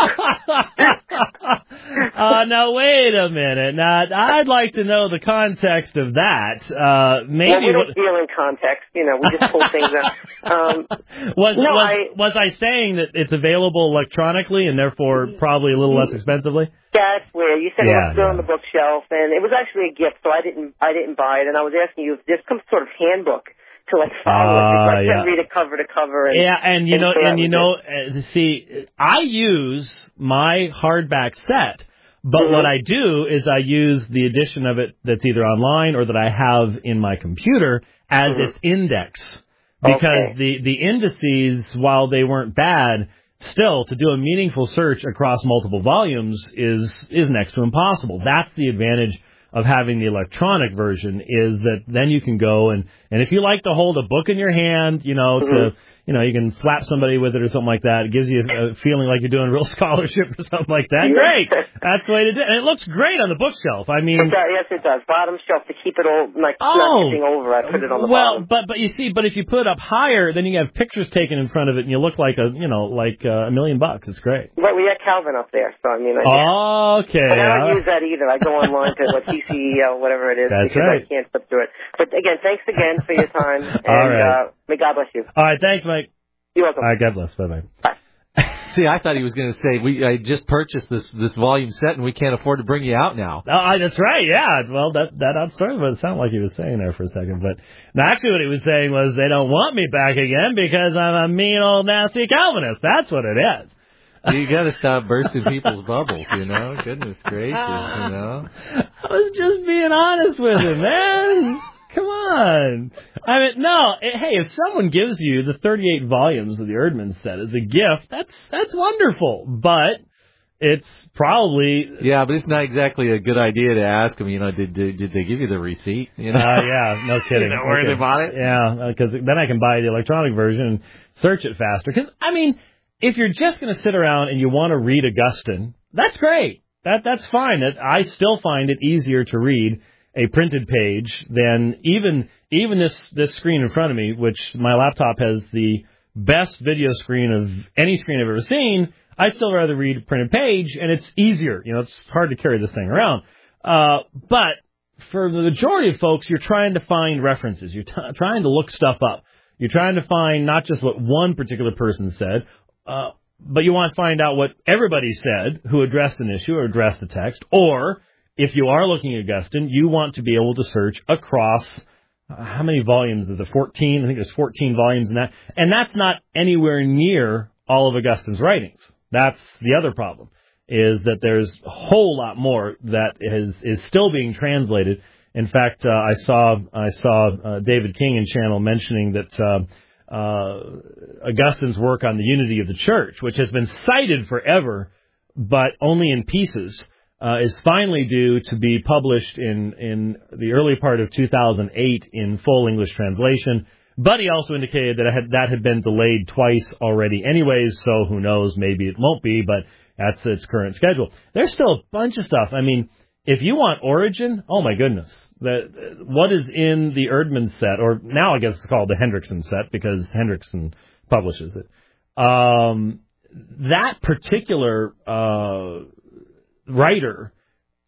Now, wait a minute. Now, I'd like to know the context of that. Maybe well, we don't deal in context. We just pull things out. Was I saying that it's available electronically and therefore probably a little less expensively? That's where you said it was still on the bookshelf, and it was actually a gift, so I didn't buy it. And I was asking you if there's some sort of handbook to follow it. I can't read it cover to cover. See, I use my hardback set, but what I do is I use the edition of it that's either online or that I have in my computer as its index, because the indices, while they weren't bad, still, to do a meaningful search across multiple volumes is next to impossible. That's the advantage of having the electronic version, is that then you can go and if you like to hold a book in your hand, you can flap somebody with it or something like that. It gives you a feeling like you're doing real scholarship or something like that. Great. That's the way to do it. And it looks great on the bookshelf. I mean, yes, it does. Bottom shelf to keep it all not tipping over. I put it on the bottom. But you see, if you put it up higher, then you have pictures taken in front of it, and you look like $1 million. It's great. But we got Calvin up there, so I mean. Okay. And I don't use that either. I go online to TCEL, whatever it is, because I can't flip through it. But again, thanks again for your time, and all right. May God bless you. All right, thanks, Mike. You're welcome. All right, God bless. Bye-bye. Bye. See, I thought he was going to say, I just purchased this volume set, and we can't afford to bring you out now. That's right, yeah. Well, that sort of sounded like he was saying there for a second. But actually what he was saying was they don't want me back again because I'm a mean old nasty Calvinist. That's what it is. You got to stop bursting people's bubbles, Goodness gracious, I was just being honest with him, man. Come on. I mean, no. Hey, if someone gives you the 38 volumes of the Erdman set as a gift, that's wonderful. But it's probably but it's not exactly a good idea to ask them. Did they give you the receipt? Yeah, no kidding. Where they bought it? Yeah, because then I can buy the electronic version and search it faster. Because I mean, if you're just going to sit around and you want to read Augustine, that's great. That's fine. I still find it easier to read a printed page than even this screen in front of me, which my laptop has the best video screen of any screen I've ever seen. I'd still rather read a printed page, and it's easier. It's hard to carry this thing around. But for the majority of folks, you're trying to find references. You're trying to look stuff up. You're trying to find not just what one particular person said, but you want to find out what everybody said who addressed an issue or addressed the text. Or if you are looking at Augustine, you want to be able to search across how many volumes of the 14? I think there's 14 volumes in that. And that's not anywhere near all of Augustine's writings. That's the other problem, is that there's a whole lot more that is still being translated. In fact, I saw David King in Channel mentioning that Augustine's work on the unity of the church, which has been cited forever, but only in pieces, is finally due to be published in the early part of 2008 in full English translation. But he also indicated that had been delayed twice already anyways, so who knows, maybe it won't be, but that's its current schedule. There's still a bunch of stuff. I mean, if you want Origen, oh my goodness, what is in the Erdman set, or now I guess it's called the Hendrickson set because Hendrickson publishes it. That particular writer,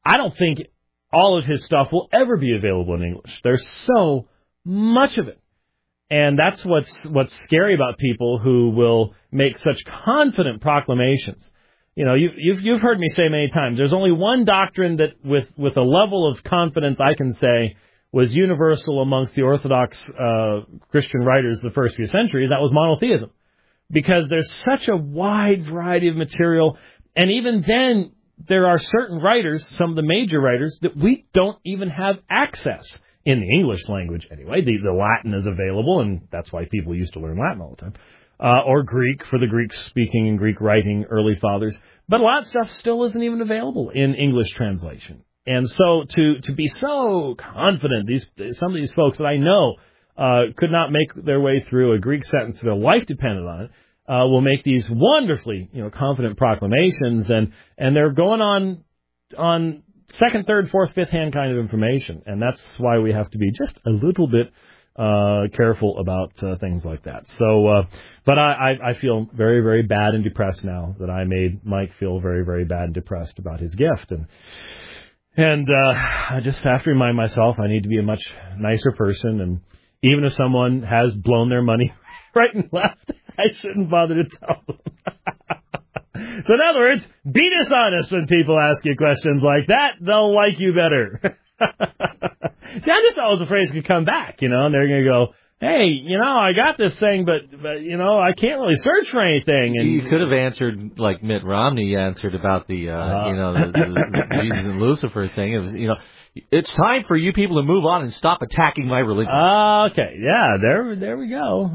I don't think all of his stuff will ever be available in English. There's so much of it. And that's what's scary about people who will make such confident proclamations. You know, you've heard me say many times, there's only one doctrine that with a level of confidence I can say was universal amongst the Orthodox Christian writers of the first few centuries. That was monotheism. Because there's such a wide variety of material, and even then there are certain writers, some of the major writers, that we don't even have access in the English language anyway. The Latin is available, and that's why people used to learn Latin all the time. Or Greek for the Greek-speaking and Greek-writing early fathers. But a lot of stuff still isn't even available in English translation. And so to be so confident, some of these folks that I know could not make their way through a Greek sentence, their life depended on it, will make these wonderfully, confident proclamations, and they're going on second, third, fourth, fifth hand kind of information, and that's why we have to be just a little bit careful about things like that. So, but I feel very, very bad and depressed now that I made Mike feel very, very bad and depressed about his gift, and I just have to remind myself I need to be a much nicer person, and even if someone has blown their money right and left, I shouldn't bother to tell them. So in other words, be dishonest when people ask you questions like that. They'll like you better. See, I'm just always afraid it's going to come back, and they're going to go, hey, I got this thing, but I can't really search for anything. And you could have answered like Mitt Romney answered about the the Jesus and Lucifer thing. It was, it's time for you people to move on and stop attacking my religion. Okay, yeah, there we go.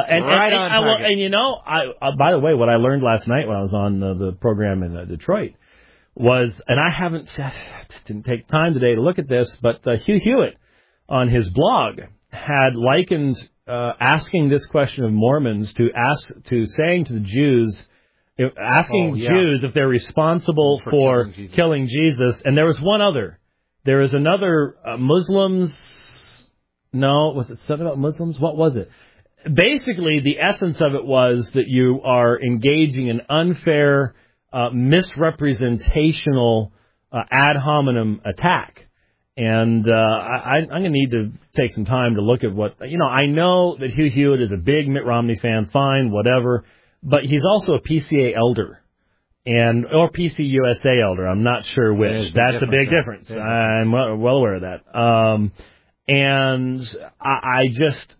By the way, what I learned last night when I was on the program in Detroit was, and I didn't take time today to look at this, but Hugh Hewitt on his blog had likened asking this question of Mormons to saying to the Jews, Jews if they're responsible for killing Jesus, and there was one other. There is another Muslims. No, was it something about Muslims? What was it? Basically, the essence of it was that you are engaging in unfair, misrepresentational ad hominem attack. And I'm going to need to take some time to look at what, I know that Hugh Hewitt is a big Mitt Romney fan, fine, whatever, but he's also a PCA elder. Or PCUSA elder, I'm not sure which. That's a big difference. Yeah. I'm well aware of that. And I just,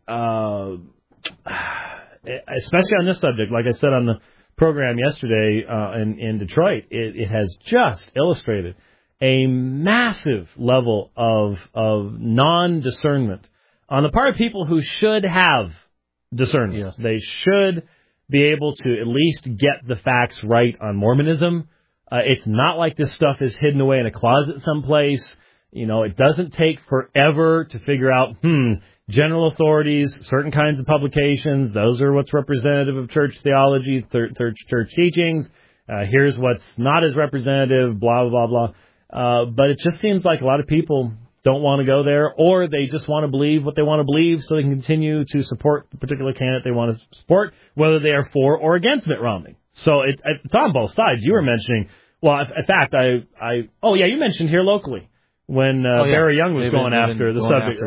especially on this subject, like I said on the program yesterday in Detroit, it has just illustrated a massive level of non-discernment on the part of people who should have discernment. Yes. They should be able to at least get the facts right on Mormonism. It's not like this stuff is hidden away in a closet someplace. It doesn't take forever to figure out, general authorities, certain kinds of publications, those are what's representative of church theology, church teachings. Here's what's not as representative, blah, blah, blah, blah. But it just seems like a lot of people don't want to go there, or they just want to believe what they want to believe so they can continue to support the particular candidate they want to support, whether they are for or against Mitt Romney. So it's on both sides. You were mentioning, well, in fact, you mentioned here locally when Barry Young was going after the subject.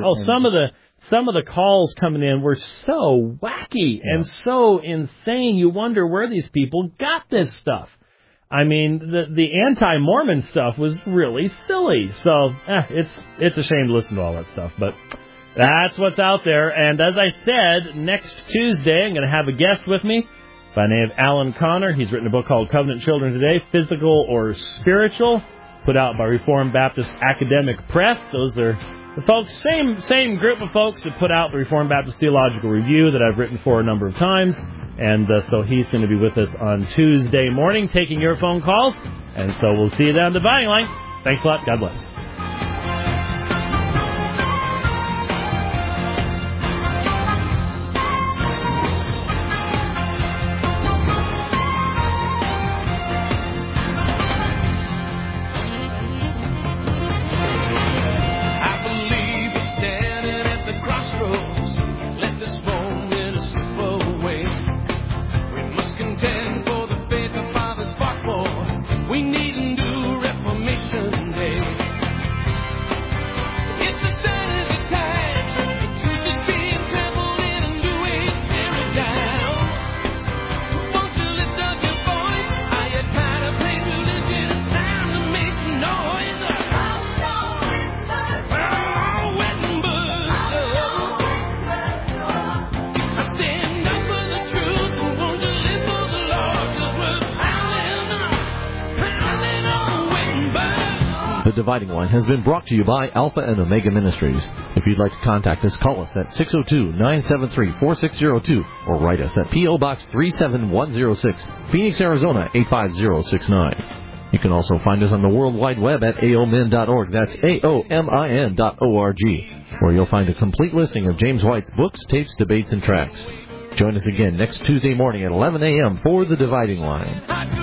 Some of the calls coming in were so wacky and so insane. You wonder where these people got this stuff. I mean, the anti-Mormon stuff was really silly. So it's a shame to listen to all that stuff. But that's what's out there. And as I said, next Tuesday, I'm going to have a guest with me by the name of Alan Connor. He's written a book called Covenant Children Today, Physical or Spiritual, put out by Reformed Baptist Academic Press. Those are the folks, same group of folks that put out the Reformed Baptist Theological Review that I've written for a number of times. And so he's going to be with us on Tuesday morning taking your phone calls. And so we'll see you down the Dividing Line. Thanks a lot. God bless. We need a new Reformation Day. The Dividing Line has been brought to you by Alpha and Omega Ministries. If you'd like to contact us, call us at 602-973-4602 or write us at P.O. Box 37106, Phoenix, Arizona 85069. You can also find us on the World Wide Web at aomin.org. That's aomin.org, where you'll find a complete listing of James White's books, tapes, debates, and tracks. Join us again next Tuesday morning at 11 a.m. for The Dividing Line.